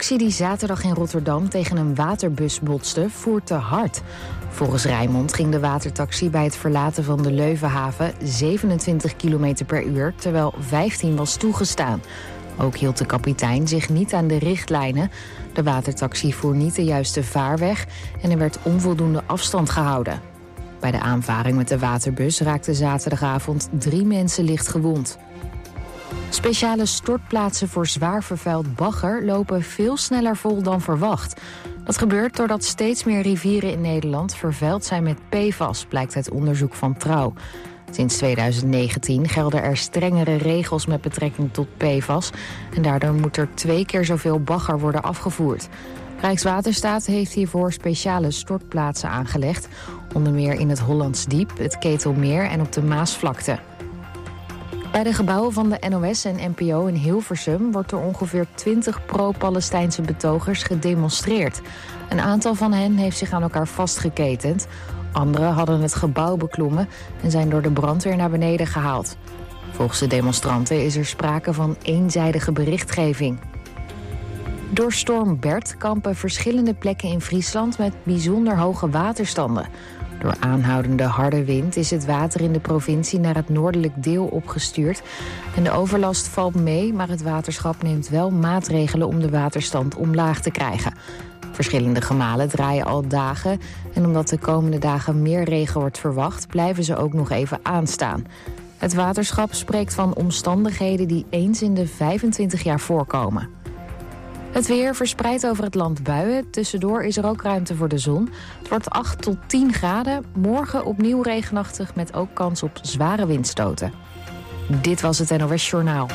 taxi die zaterdag in Rotterdam tegen een waterbus botste, voer te hard. Volgens Rijnmond ging de watertaxi bij het verlaten van de Leuvenhaven 27 km per uur, terwijl 15 was toegestaan. Ook hield de kapitein zich niet aan de richtlijnen. De watertaxi voer niet de juiste vaarweg en er werd onvoldoende afstand gehouden. Bij de aanvaring met de waterbus raakten zaterdagavond 3 mensen licht gewond. Speciale stortplaatsen voor zwaar vervuild bagger lopen veel sneller vol dan verwacht. Dat gebeurt doordat steeds meer rivieren in Nederland vervuild zijn met PFAS, blijkt uit onderzoek van Trouw. Sinds 2019 gelden er strengere regels met betrekking tot PFAS en daardoor moet er 2 keer zoveel bagger worden afgevoerd. Rijkswaterstaat heeft hiervoor speciale stortplaatsen aangelegd, onder meer in het Hollands Diep, het Ketelmeer en op de Maasvlakte. Bij de gebouwen van de NOS en NPO in Hilversum wordt door ongeveer 20 pro-Palestijnse betogers gedemonstreerd. Een aantal van hen heeft zich aan elkaar vastgeketend. Anderen hadden het gebouw beklommen en zijn door de brandweer naar beneden gehaald. Volgens de demonstranten is er sprake van eenzijdige berichtgeving. Door storm Bert kampen verschillende plekken in Friesland met bijzonder hoge waterstanden. Door aanhoudende harde wind is het water in de provincie naar het noordelijk deel opgestuurd. En de overlast valt mee, maar het waterschap neemt wel maatregelen om de waterstand omlaag te krijgen. Verschillende gemalen draaien al dagen en omdat de komende dagen meer regen wordt verwacht, blijven ze ook nog even aanstaan. Het waterschap spreekt van omstandigheden die eens in de 25 jaar voorkomen. Het weer verspreidt over het land buien. Tussendoor is er ook ruimte voor de zon. Het wordt 8 tot 10 graden. Morgen opnieuw regenachtig met ook kans op zware windstoten. Dit was het NOS Journaal.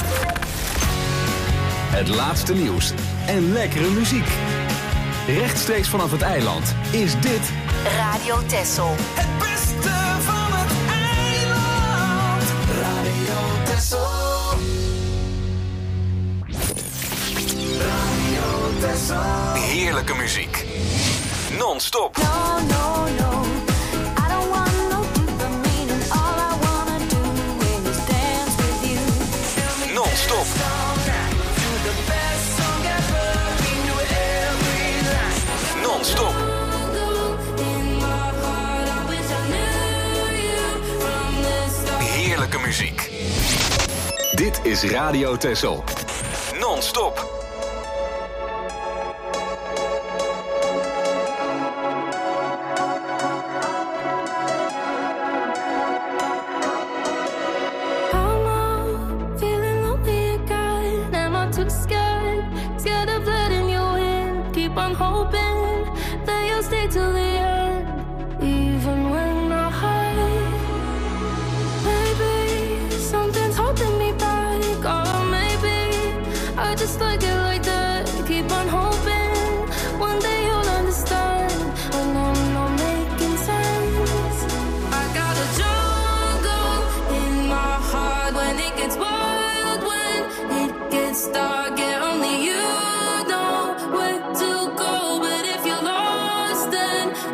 Het laatste nieuws en lekkere muziek. Rechtstreeks vanaf het eiland is dit Radio Texel. Het beste van het eiland. Radio Texel. Radio Texel. heerlijke muziek. Non-stop. No, no, no. I don't want no deeper meaning. All I wanna do is dance with you. Non-stop. Non-stop. Heerlijke muziek. Dit is Radio Texel. Non-stop. Till the end, even when I hide. Maybe something's holding me back, or maybe I just like it like that. Keep on hoping one day you'll understand when I'm not making sense. I got a jungle in my heart when it gets wild, when it gets dark, and only you know where to go. But if you're lost, then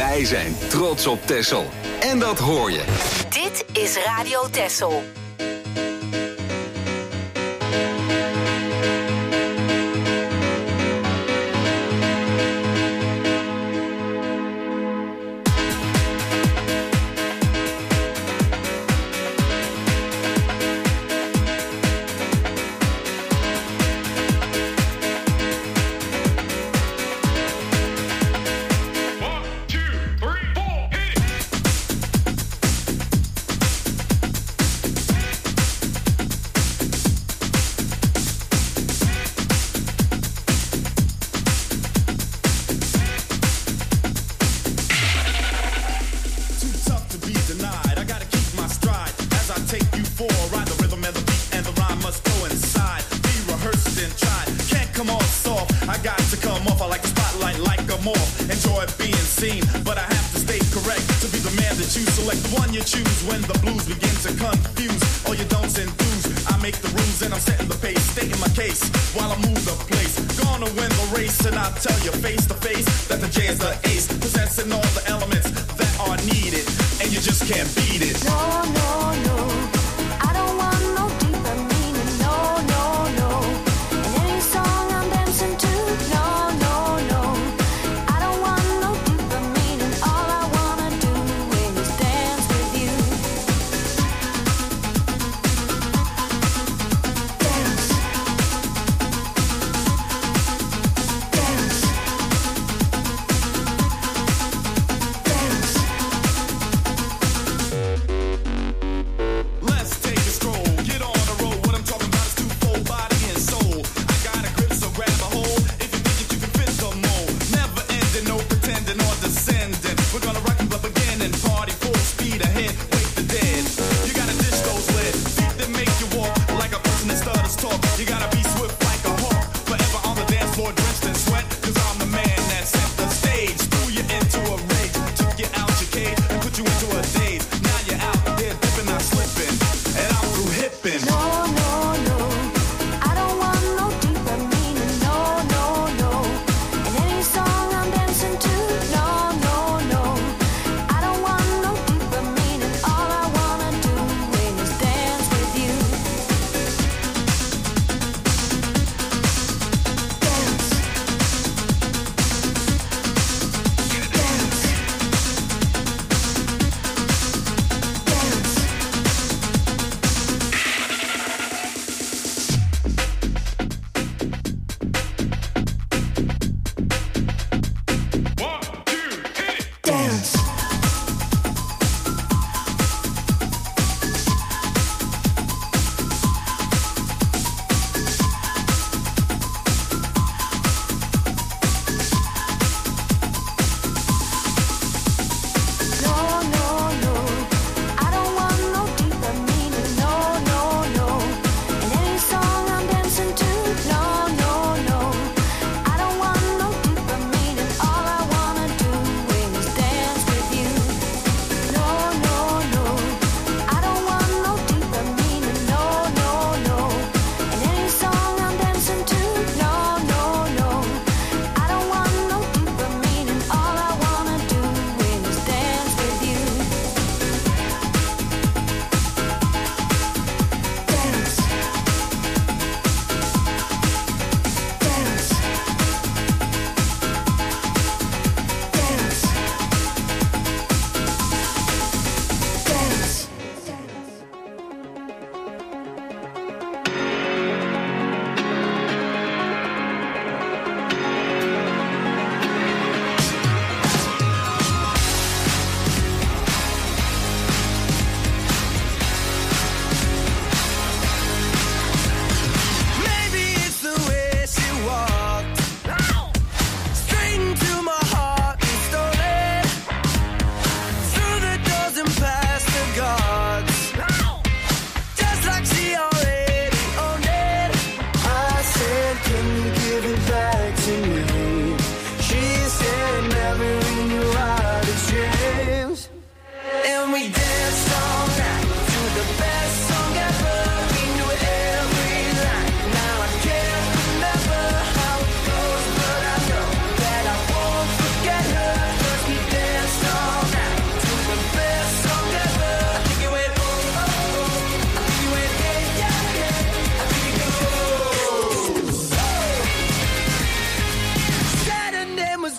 Wij zijn trots op Texel. En dat hoor je. Dit is Radio Texel.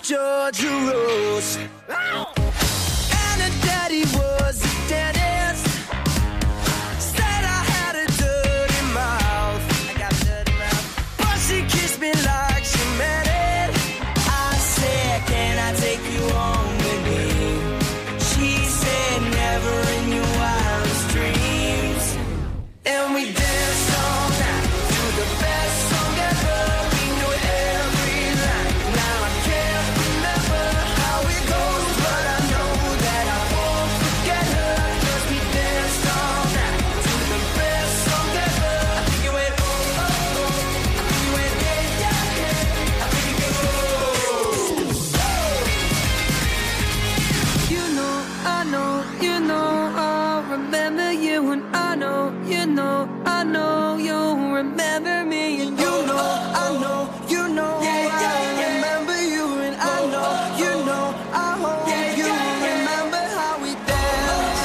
Georgia Rose. And her daddy was a dentist. Said I had a dirty mouth. I got a dirty mouth. But she kissed me like she meant it. I said, can I take you home with me? She said, never in your wildest dreams. And we danced all night to the best song ever. We knew every line. Now I can't remember how it goes, but I know that I won't forget her. 'Cause we danced all night to the best song ever. I think you went oh, oh, oh. I think you went yeah, yeah, yeah. I think you went oh. You know, I know, you know, I'll remember you, and I know, you know, I know you'll remember me, and you know, I know, you know, I remember you, and I know, you know, I hope you remember how we danced,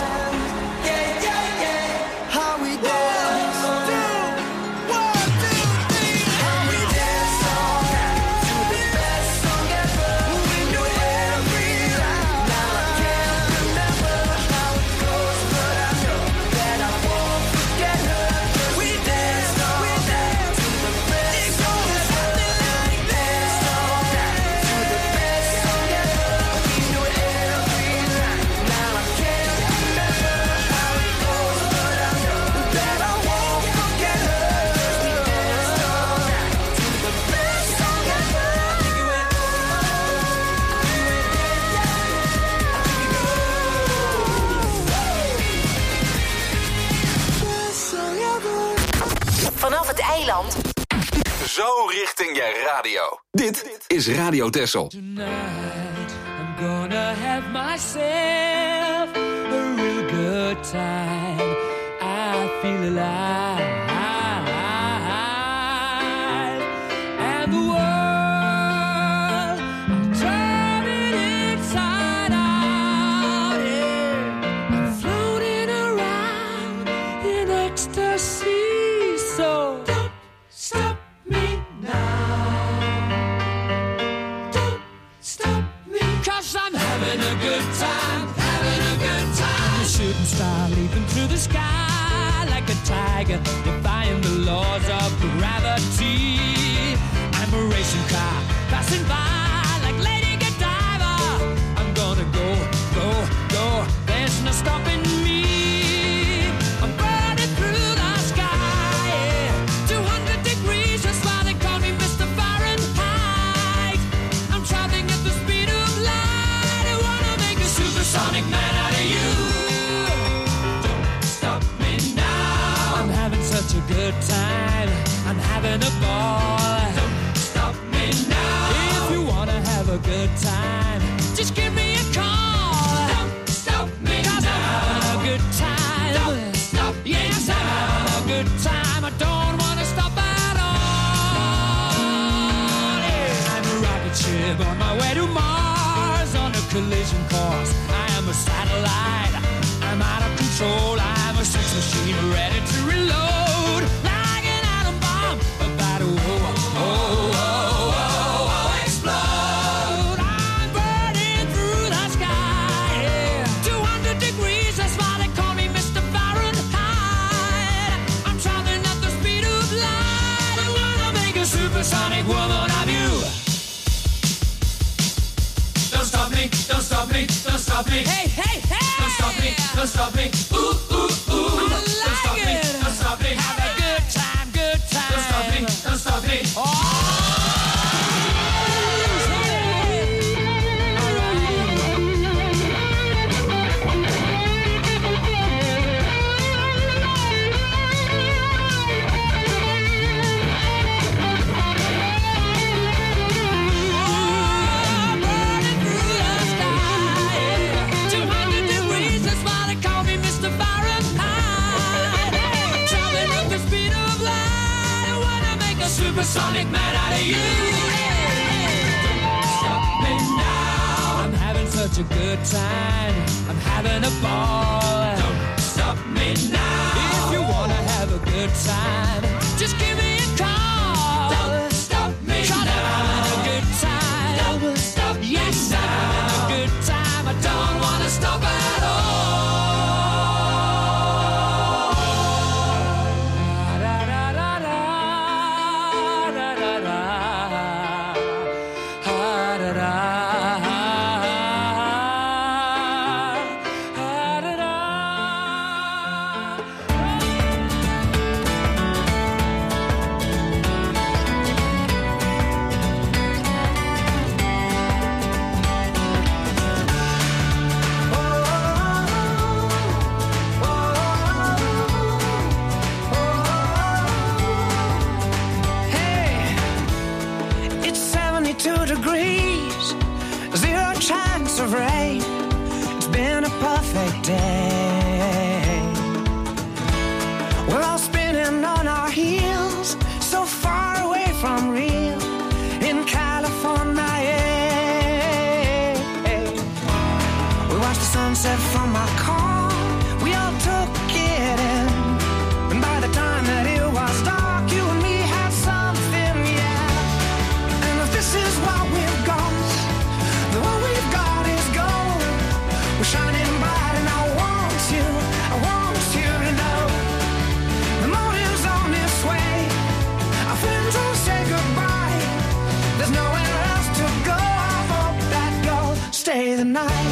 how we danced, 1, 2, 3, how we danced all night to the best song ever. We knew every line. Now I can't remember how it goes, but I know that I won't forget her. 'Cause we danced all night to the best song ever. Danced all night to the best song ever. We knew every line. Now I can't remember how it goes, but I know that I won't forget her. 'Cause we danced all night to the best song ever. I think you went Vanaf het eiland. Zo richting je radio. Dit is Radio Texel. Tonight I'm gonna have myself a real good time. I feel alive. And the world, I'm turning inside out. Yeah. I'm floating around in ecstasy. So don't stop me now. Don't stop me, 'cause I'm having a good time, having a good time. A shooting star leaping through the sky like a tiger, defying the laws of gravity. I'm a racing car passing by like Lady Godiva. I'm gonna go, go, go. There's no stopping me. I'm burning through the sky, yeah. 200 degrees, that's why they call me Mr. Fahrenheit. I'm traveling at the speed of light. I wanna make a supersonic man out of you. Don't stop me now. I'm having such a good time. I'm having a ball. Don't stop me now. If you wanna have a good time, just give me a call. Don't stop me now. I'm having a good time. Don't stop me now. I'm having a good time. I don't wanna stop at all. Yeah. I'm a rocket ship on my way to Mars on a collision course. I am a satellite. I'm out of control. I'm a sex machine ready to reload like an atom bomb about to explode. I'm burning through the sky, yeah. 200 degrees, that's why they call me Mr. Fahrenheit. I'm traveling at the speed of light. I wanna make a supersonic woman of you. Don't stop me, don't stop me, don't stop me. Hey, hey, hey! Don't stop me, don't stop me. Ooh, ooh, ooh. I like don't stop me, don't stop me. Have a good time, good time. Don't stop me, don't stop me. Oh! Supersonic man out of you. Don't stop me now. I'm having such a good time. I'm having a ball. Don't stop me now. If you wanna have a good time, just give me a call. Don't stop me now. I'm having a good time. Don't 22 degrees, 0 chance of rain. It's been a perfect day. We're all spinning on our heels, so far away from real in California. We watched the sunset from our car, we all took it in, and by the time that it was dark, you and me had something, yeah. And if this is what we've got, then what we've got is gold. We're shining bright and I want you to know the morning's on its way. Our friends will say goodbye, there's nowhere else to go. I hope that you'll stay the night.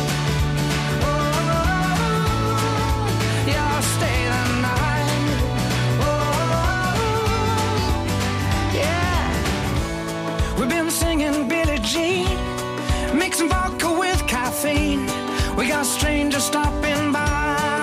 Mixing vodka with caffeine. We got strangers stopping by.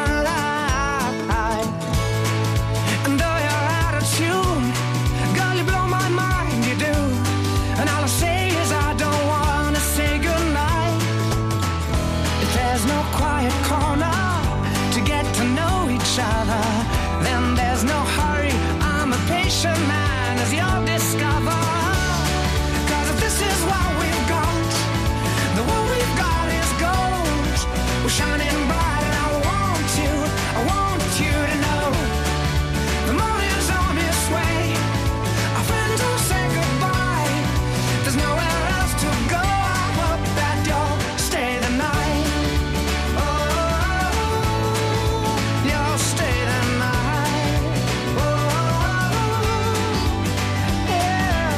And though you're out of tune, girl, you blow my mind, you do. And all I say is I don't wanna say goodnight. If there's no quiet corner to get to know each other, then there's no hurry. I'm a patient man, as you'll discover. 'Cause if this is what we've got, the what we've got is gold. We're shining bright and I want you to know the morning's on its way. Our friends will say goodbye, there's nowhere else to go. I hope that you'll stay the night. Oh, you'll stay the night. Oh, yeah.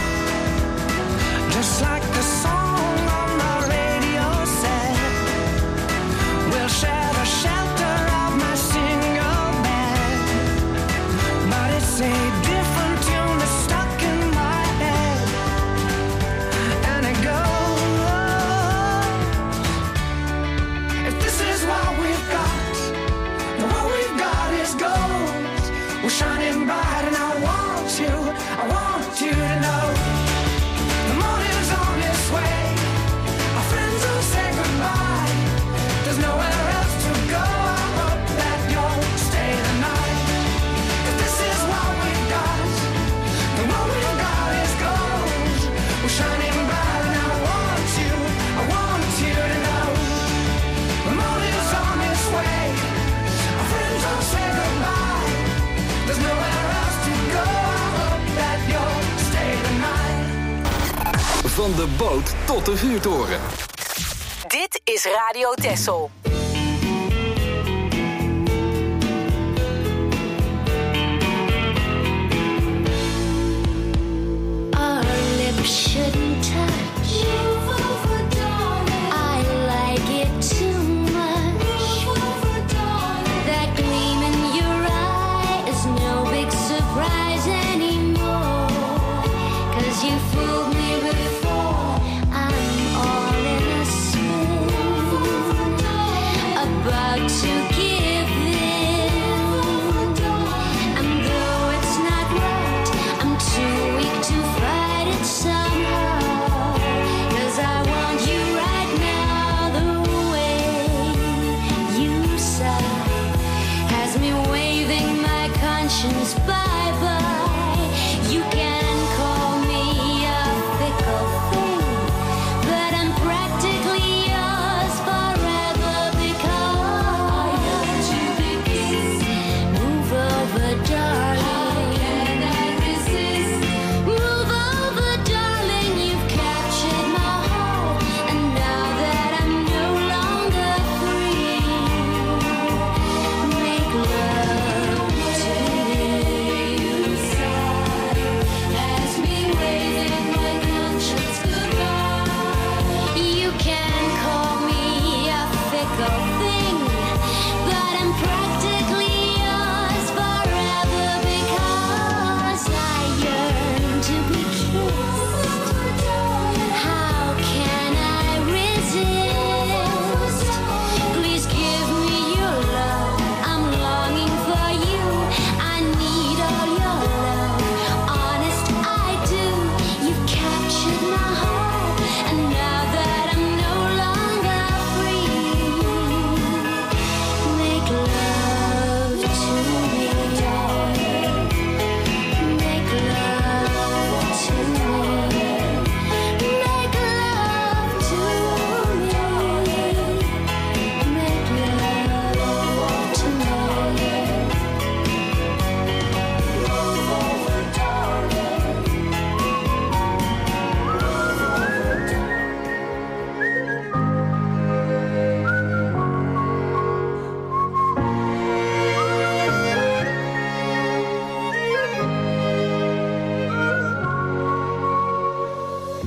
Just like the song on the radio said, we'll share the shelter of my single bed. But it's a different tune that's stuck in my head, and it goes, if this is what we've got, then what we've got is gold. We're shining bright and I want you to know the morning's on its way. Our friends will say goodbye, there's nowhere else to go. I hope that you'll stay the night. If this is what we've got, then what we've got is gold. We're shining bright and I want you to know the morning's on its way. Our friends will say goodbye, there's nowhere else to go. I hope that you'll stay the night. Van de boot tot de vuurtoren. Dit is Radio Texel. Our lips shouldn't touch. I like it too much. That gleam in your eye is no big surprise anymore. 'Cause you fooled me before. I'm all in a spin.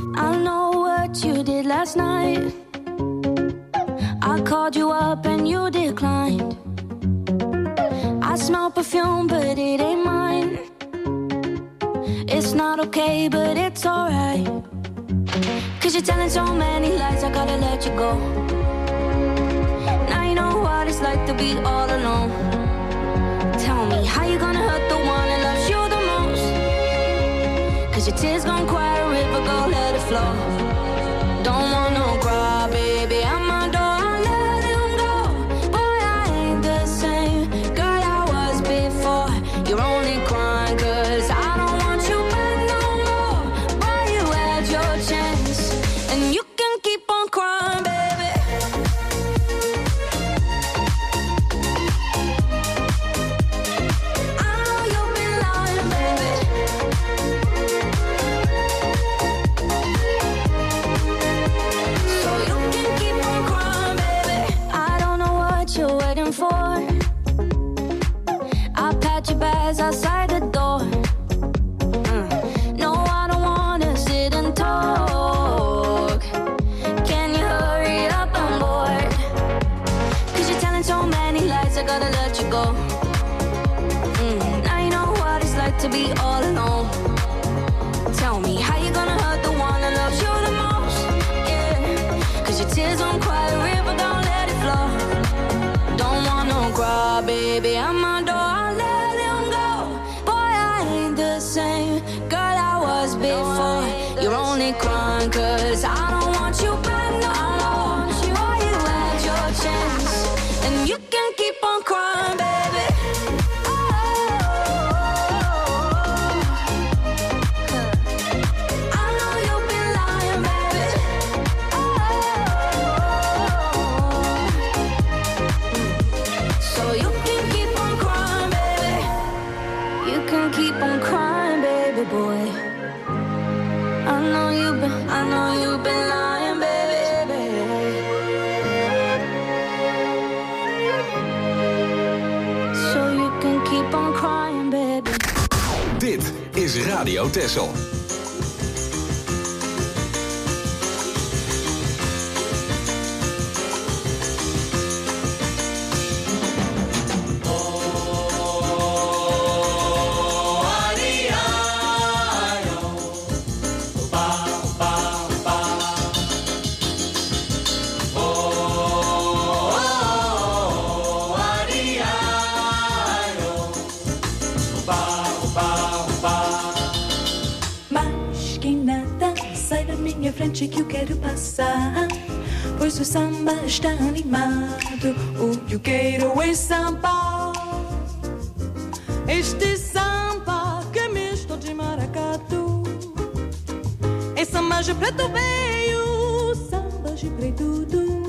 I know what you did last night. I called you up and you declined. I smell perfume, but it ain't mine. It's not okay, but it's alright. 'Cause you're telling so many lies, I gotta let you go. Now you know what it's like to be all alone. Tell me, how you gonna hurt the one that loves you the most? 'Cause your tears gon' quiet a river, go let it flow. Don't want no cry, baby, I'm my door, I let him go. Boy, I ain't the same girl I was before. You're only crying 'cause I don't want you back no more. Boy, you had your chance, and you can keep on crying, baby. I know you've been lying, baby. So you can keep on crying, baby. I don't know what you're waiting for. I'll pat your bags outside the door. No, I don't wanna sit and talk. Can you hurry up, I'm bored? 'Cause you're telling so many lies, I gotta let you go. Now you know what it's like to be all alone. Tell me, how you gonna hurt the one that loves you the most? Yeah, 'cause your tears won't quiet a river, don't let it flow. Don't want no cry, baby, I'm my door, I let him go. Boy, I ain't the same girl I was before. You're only crying 'cause I don't want you back no more. Boy, you had your chance, and you can keep on crying, baby. I know you've been lying, baby. So you can keep on crying, baby. You can keep on crying, baby boy. I know you've been lying, baby. So you can keep on crying, baby. Dit is Radio Texel. Mas que nada, sai da minha frente que eu quero passar. Pois o samba está animado, o que eu quero é samba. Este samba que é misto de maracatu. É samba de preto veio, samba de preto.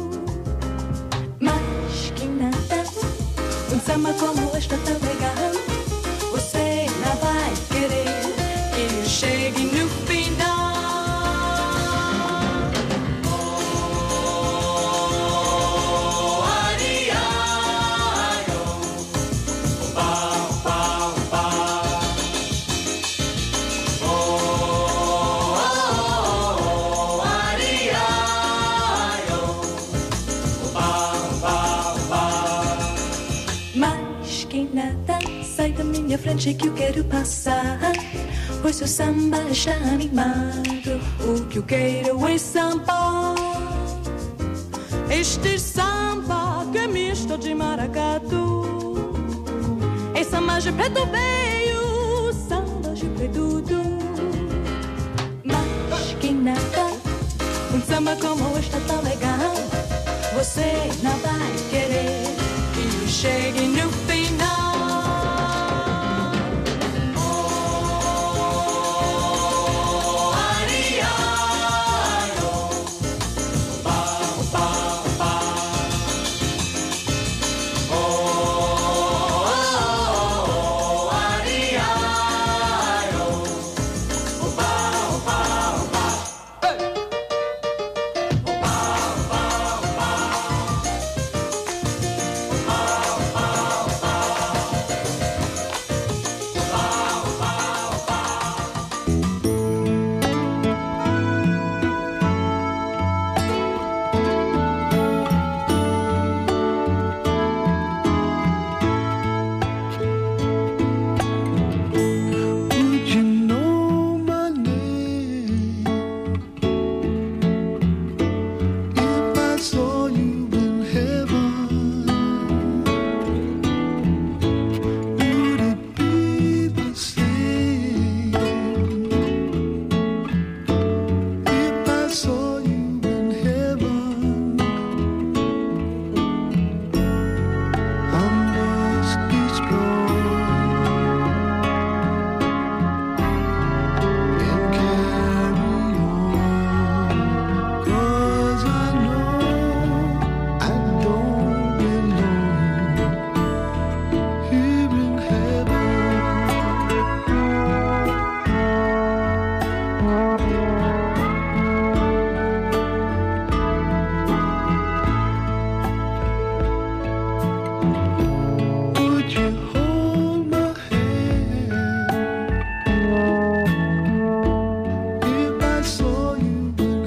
Mas que nada, um samba como este tá legal. Você não vai querer que eu chegue no final. Mas que nada, sai da minha frente que eu quero passar. Pois o samba está animado, o que eu quero é samba. Este samba que é misto de maracatu. É samba de preto veio, samba de preto. Mas que nada, um samba como este tá legal. Você não vai querer que eu chegue no final.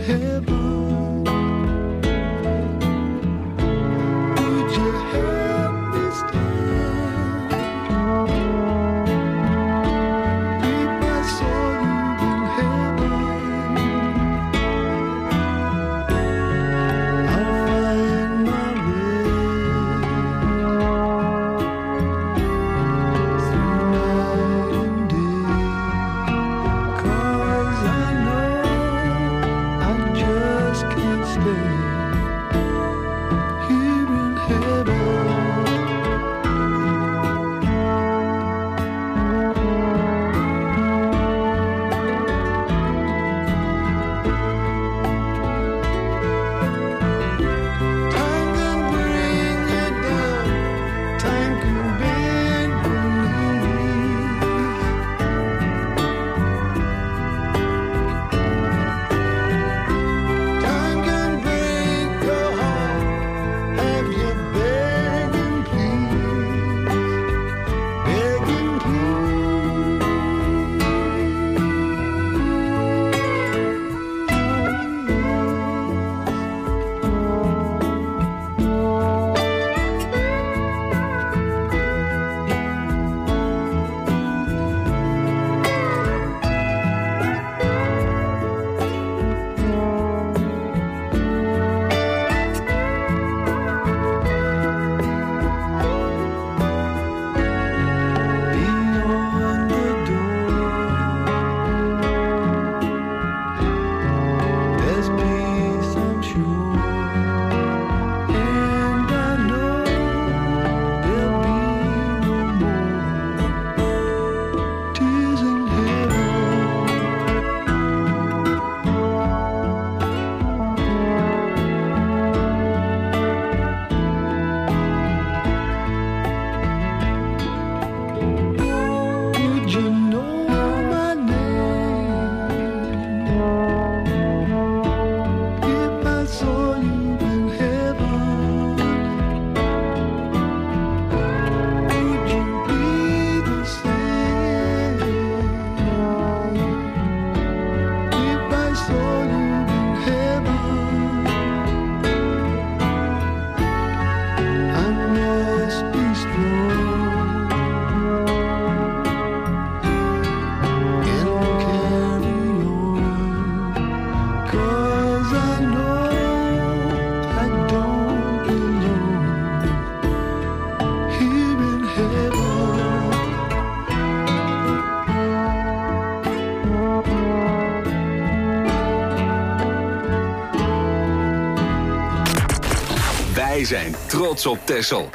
Wij zijn trots op Texel.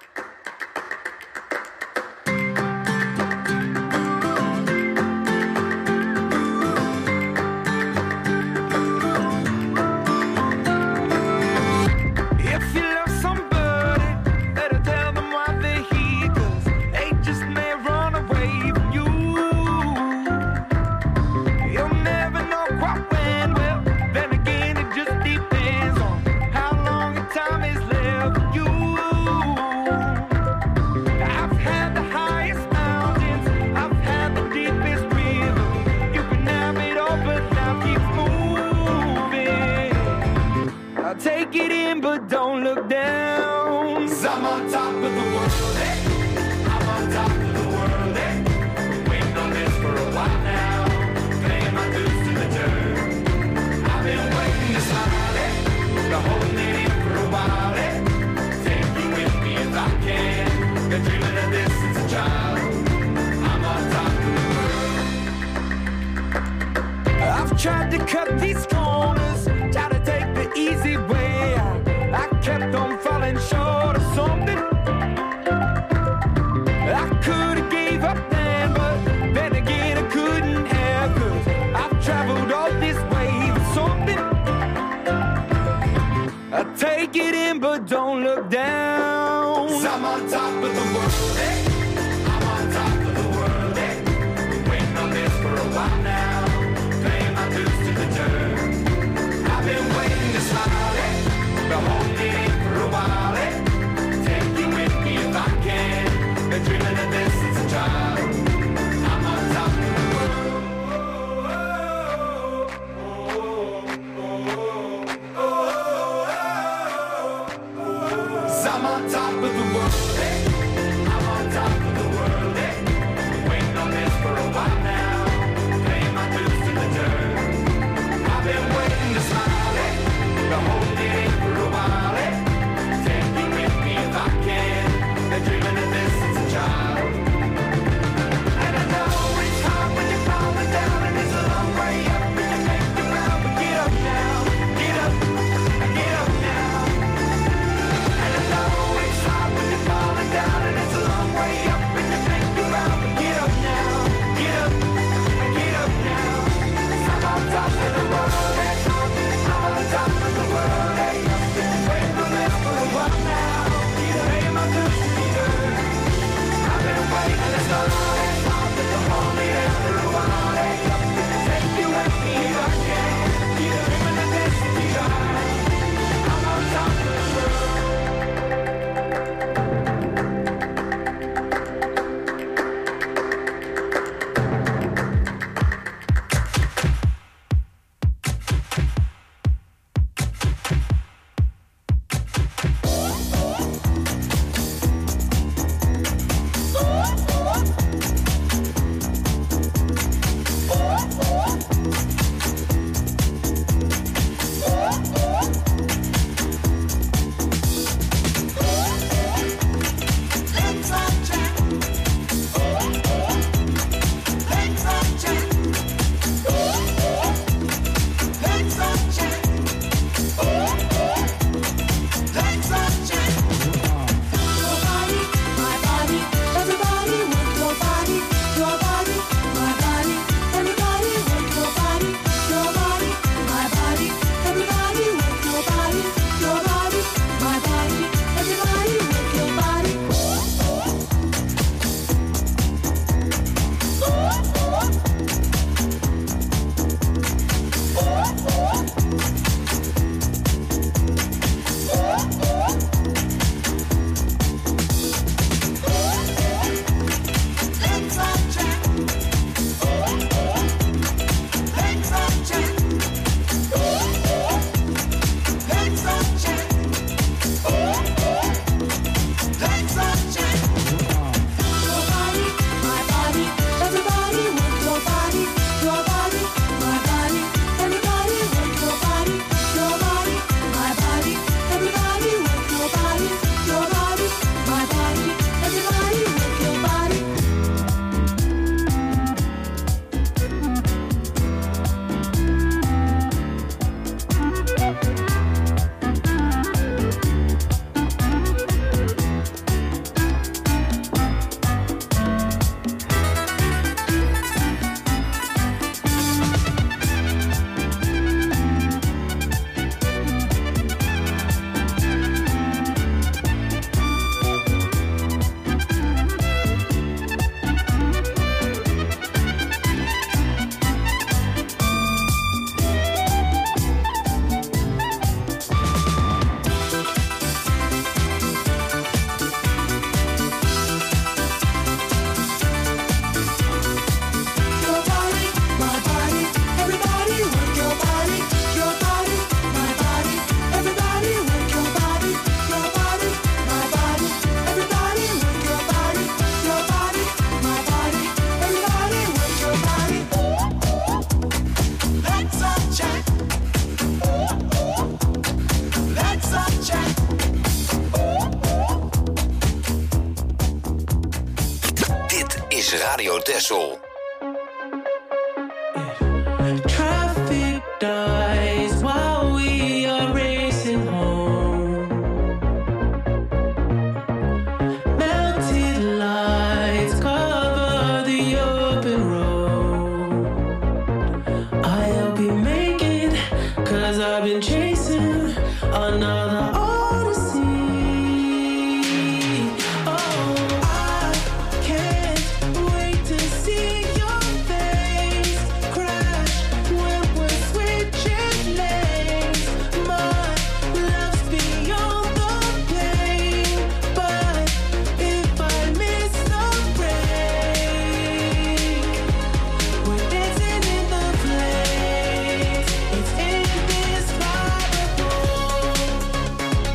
Tried to cut these corners, tried to take the easy way out. I kept on falling short of something. I could have gave up then, but then again I couldn't have, 'cause I've traveled all this way for something. I take it in, but don't look down. 'Cause I'm on top of the world, eh? I'm on top of the world, eh? Been waiting on this for a while now. I've been waiting to smile, eh? Been holding it for a while, eh? Take you with me if I can. Been dreaming of this since a child. I'm on top of the world. top of the world. Hey, I'm on top of the world. Hey, waiting on this for a while now. Paying my dues to the dirt. I've been waiting to smile. Hey, to hold it in for a while. Hey, take you with me if I can. Been dreaming of this since a child. And I know it's hard when you're falling down, and it's a long way up and you make it round. But get up now, get up, get up now. And I know it's hard when you're falling down, and it's a long way up and you make it round. But get up now, get up, get up now. 'Cause I'm on top of the world, hey. I'm on top of the world, hey. Waiting for this for a while now. Paying my dues to be heard. I've been waiting this long, to hold me down for a while, hey. Take you with me if I can. Dreaming of this to be high. I'm on top of the world. Radio Texel. Traffic dies while we are racing home. Melted lights cover the open road. I hope you make it, 'cause I've been chasing another odyssey. Oh, I can't wait to see your face crash when we're switching lanes. My love's beyond the pain, but if I miss a break, we're dancing in the flames. It's indescribable.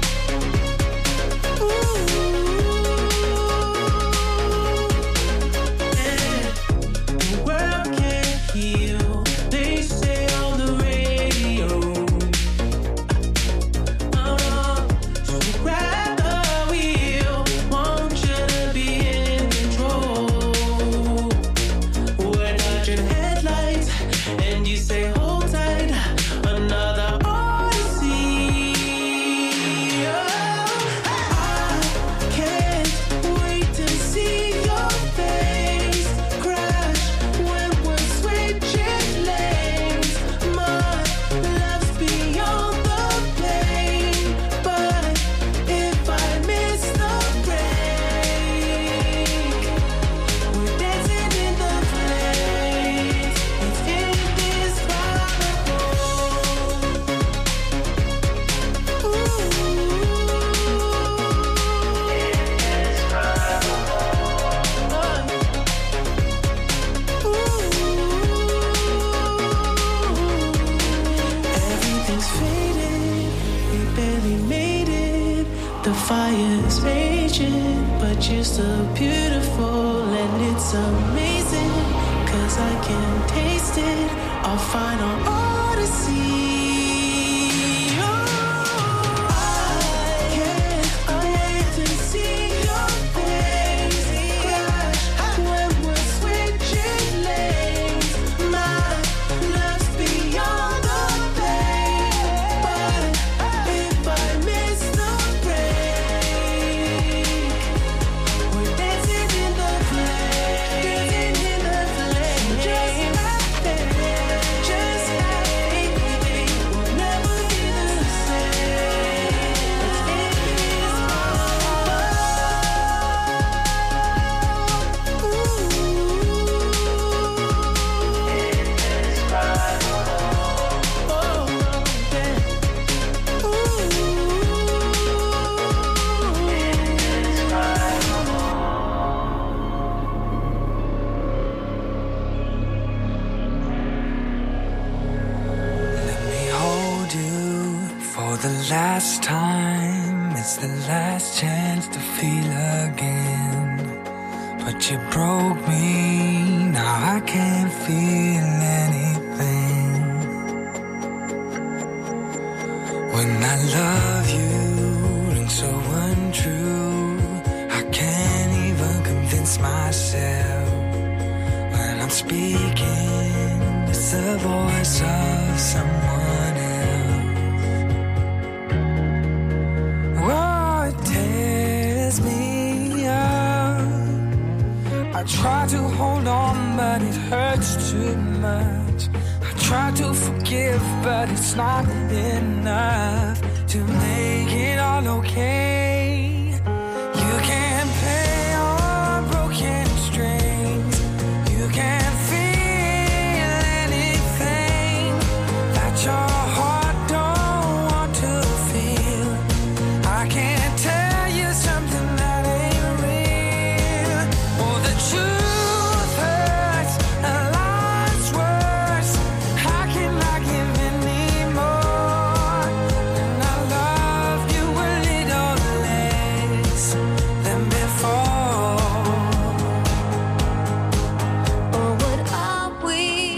The fire's raging, but you're so beautiful and it's amazing. 'Cause I can taste it, our final odyssey. Last time, it's the last chance to feel again. But you broke me, now I can't feel anything. When I love you and so untrue, I can't even convince myself. When I'm speaking, it's the voice of someone else. I try to hold on, but it hurts too much. I try to forgive, but it's not enough to make it all okay. You can't play on broken strings. You can't feel anything that your heart don't want to feel. I can't tell you something that ain't real. Oh, the truth hurts, a lot's worse. How can I give anymore? And I love you a little less than before. Oh, what are we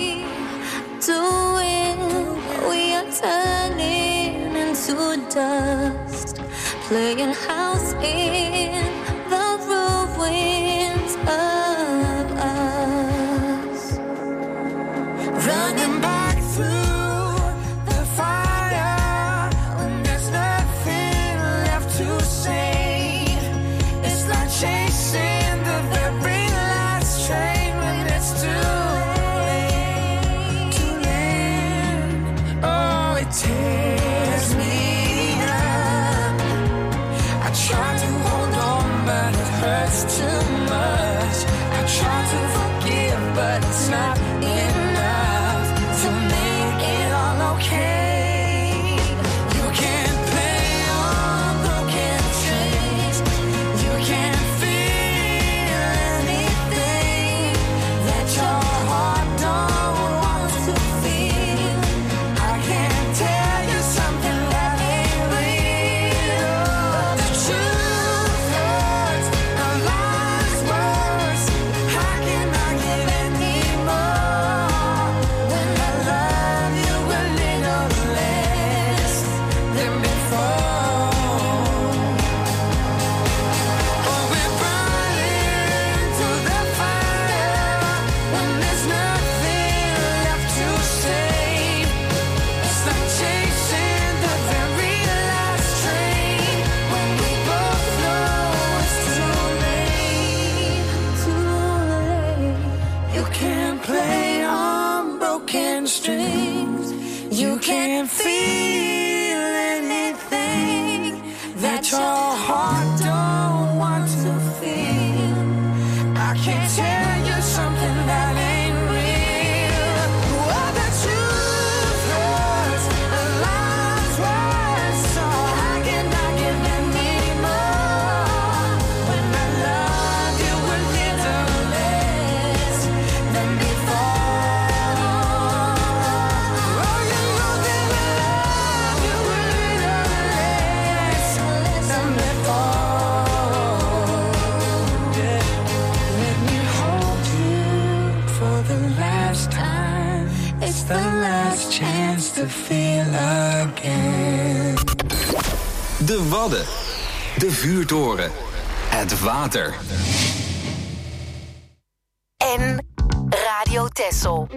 doing? We are turning into dust, playing house in the ruins of us. Running back through the fire when there's nothing left to save. It's like chasing the very last train when it's too late. Too late. Oh, it tears me up. I try to hold on, but it hurts too much. De Wadden. De vuurtoren. Het water. En Radio Texel.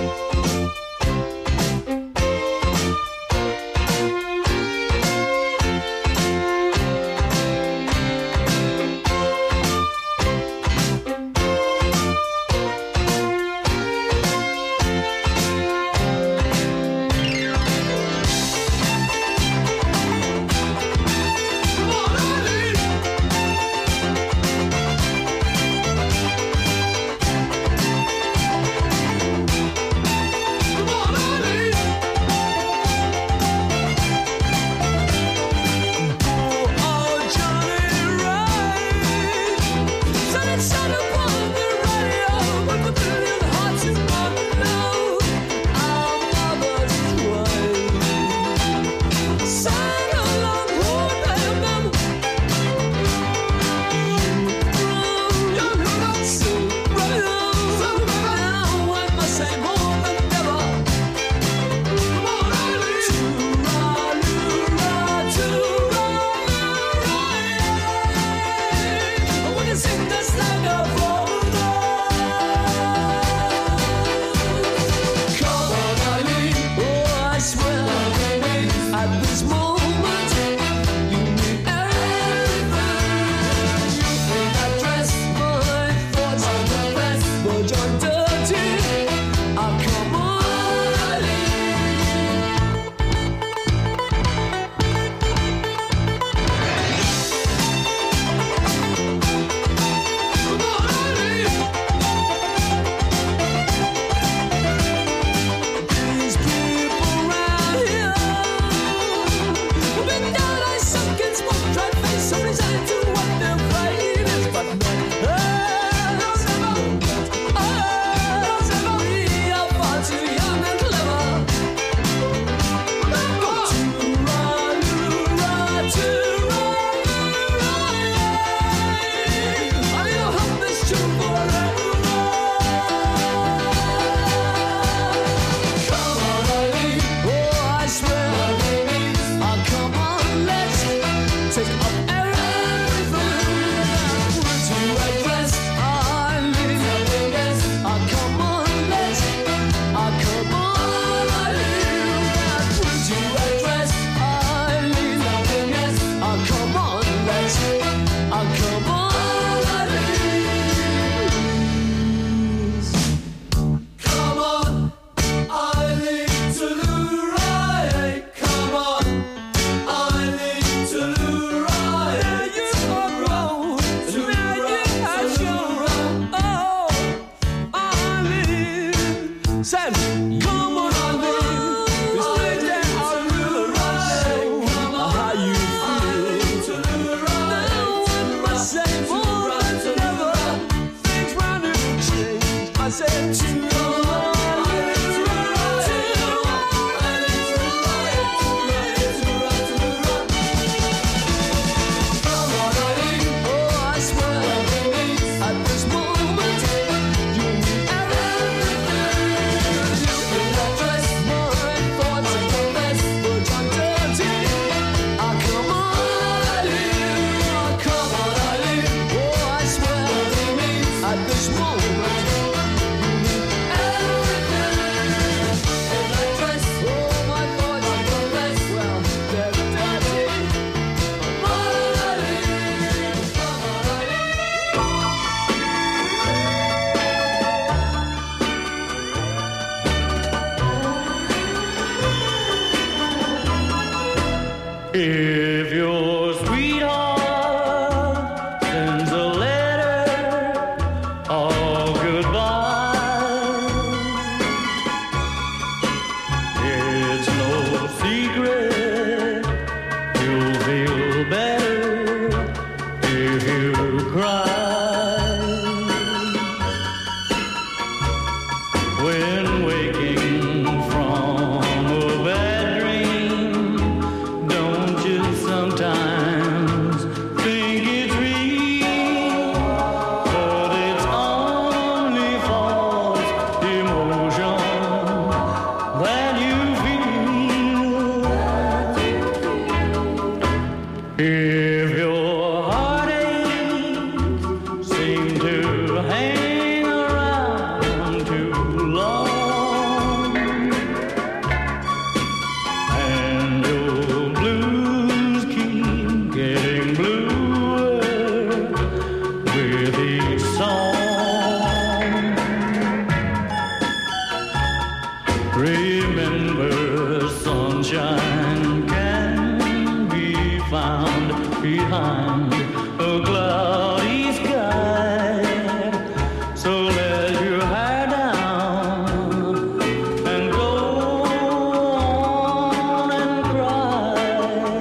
If your sweetheart sends a letter of goodbye, it's no secret you'll feel better if you cry. When waking from a bad dream, don't you If your heartaches seem to hang around too long, and your blues keep getting bluer with each song, remember sunshine can be found behind a cloudy sky. So let your hair down and go on and cry.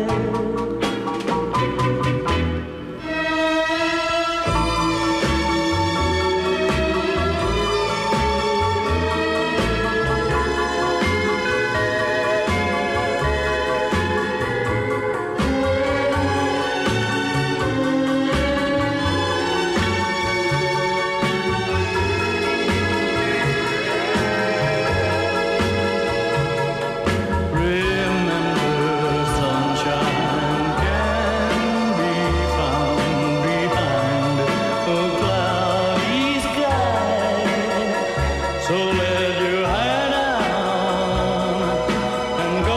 Remember, sunshine can be found behind a cloudy sky. So let your hair down and go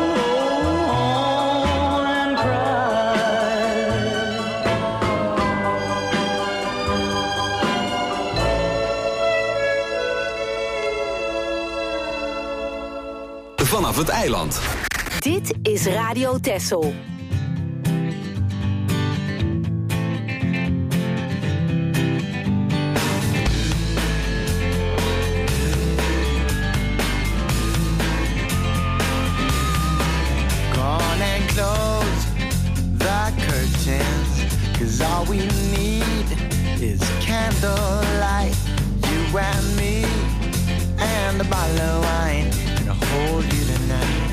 on and cry. Vanaf het eiland. Dit is Radio Texel. Gone and close the curtains, 'cause all we need is candlelight. You and me and a bottle of wine, gonna hold you tonight.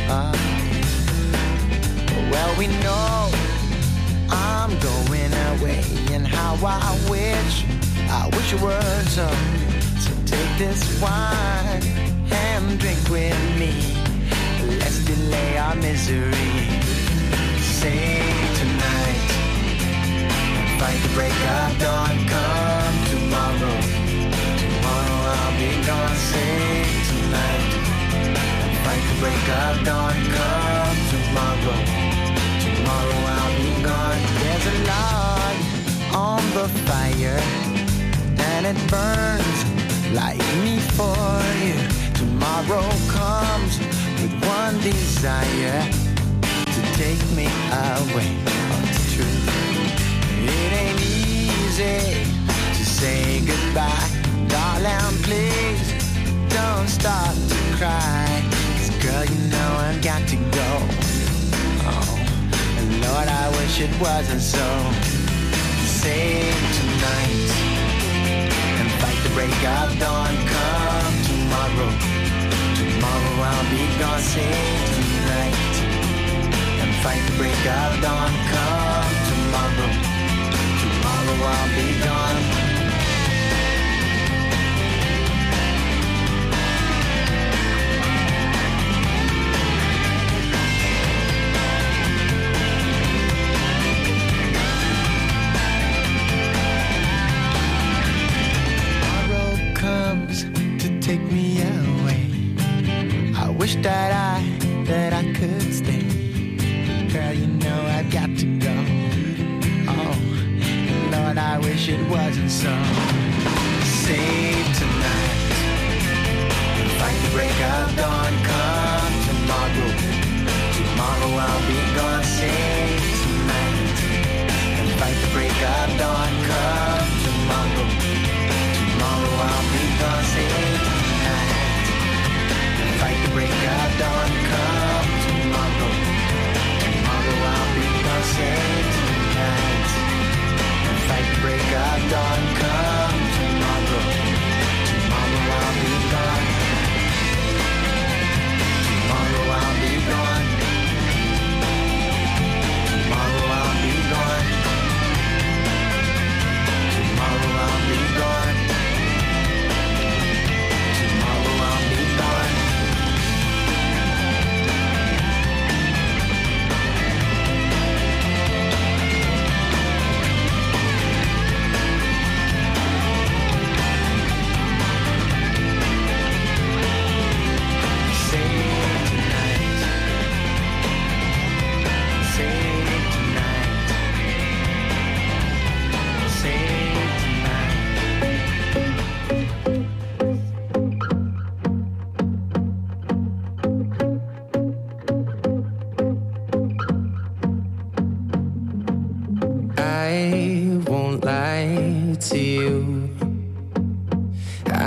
Well, we know I'm going away, and how I wish it were so. So take this wine and drink with me. Let's delay our misery. Sing tonight and fight the break of dawn. Come tomorrow, tomorrow I'll be gone. Sing tonight and fight the break of dawn. Come tomorrow, tomorrow I'll be gone. There's a log on the fire and it burns like me for you. Tomorrow comes with one desire, to take me away. Oh, it's true. It ain't easy to say goodbye. Darling, please don't start to cry. 'Cause girl, you know I've got to go. Oh, and Lord, I wish it wasn't so. Sing tonight and fight the break of dawn. Come tomorrow, tomorrow I'll be gone. Sing tonight and fight the break of dawn. Come tomorrow, tomorrow I'll be gone. Take me away. I wish that I could stay. Girl, you know I've got to go. Oh, Lord, I wish it wasn't so. Save tonight and fight the break of dawn. Come tomorrow, tomorrow I'll be gone. Save tonight and fight the break of dawn. Come tomorrow, tomorrow I'll be gone. Save fight the break of dawn. Come tomorrow, tomorrow I'll be gone. Save tonight and fight the break of dawn. Come tomorrow, tomorrow I'll be gone. Tomorrow I'll be gone.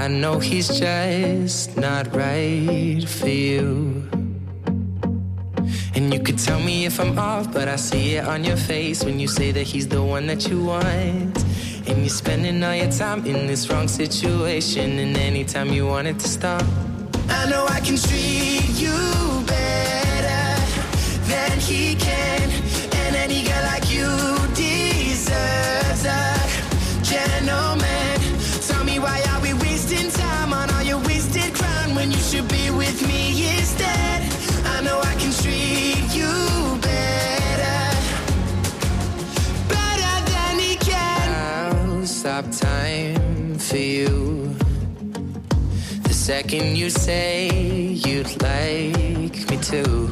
I know he's just not right for you. And you could tell me if I'm off, but I see it on your face when you say that he's the one that you want. And you're spending all your time in this wrong situation, and anytime you want it to stop, I know I can treat you better than he can. And any girl like you deserves a gentleman. Tell me, why are we wasting time on all your wasted crown when you should be with me instead? I know I can treat you better, better than he can. I'll stop time for you the second you say you'd like me to.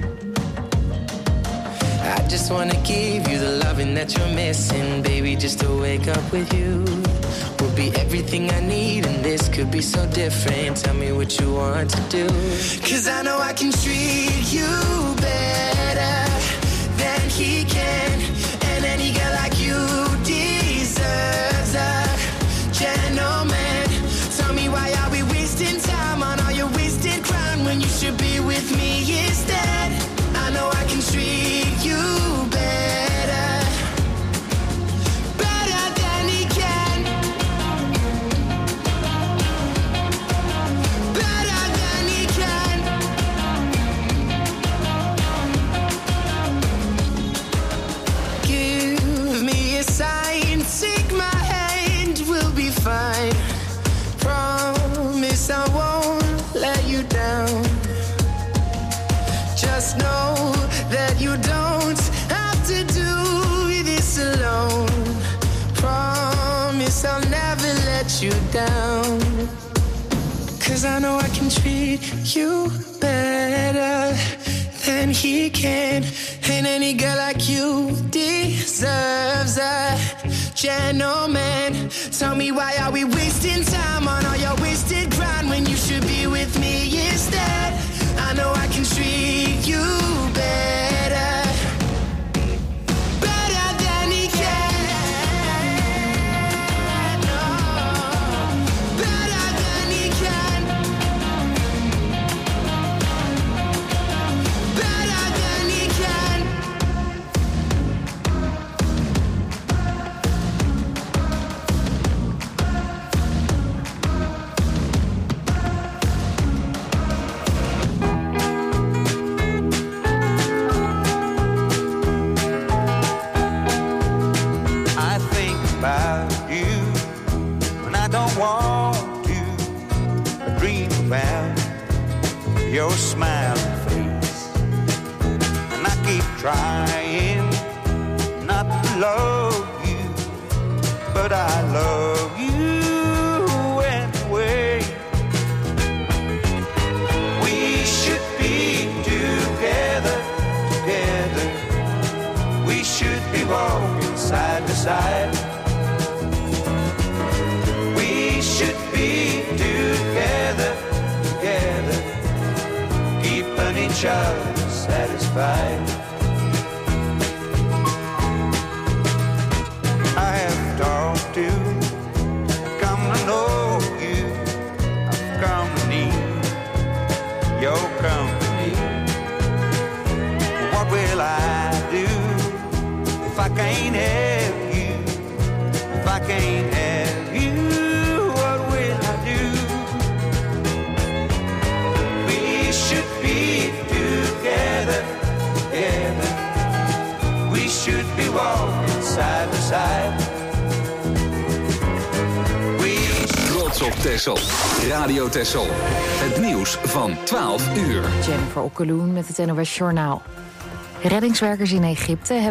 I just wanna give you the loving that you're missing, baby, just to wake up with you would be everything I need, and this could be so different. Tell me what you want to do, 'cause I know I can treat you better than he can. And any girl like you deserves a gentleman. Tell me, why are we wasting time on all your wasted crown when you should be with me instead? I know I can treat you better, better than he can, better than he can. Give me a sign, take my hand, we'll be fine. Promise I won't let you down. Just know that you don't have to do this alone. Promise I'll never let you down. 'Cause I know I can treat you better than he can. And any girl like you deserves a gentleman. Tell me, why are we wasting time on all your wasted grind when you should be with me instead? I know I can treat you better, better than he can. No, better than he can, better than he can. About you when I don't want to. I dream about your smiling face, and I keep trying not to love you, but I love you anyway. We should be together, together. We should be walking side by side. Should be together, together, keeping each other satisfied. I have talked to, come to know you, I've come to need your company. What will I do if I can't have you, if I can't have you? We should be walking side by side. Trots op Texel. Radio Texel. Het nieuws van 12 uur. Jennifer Okkeloen met het NOS Journaal. Reddingswerkers in Egypte hebben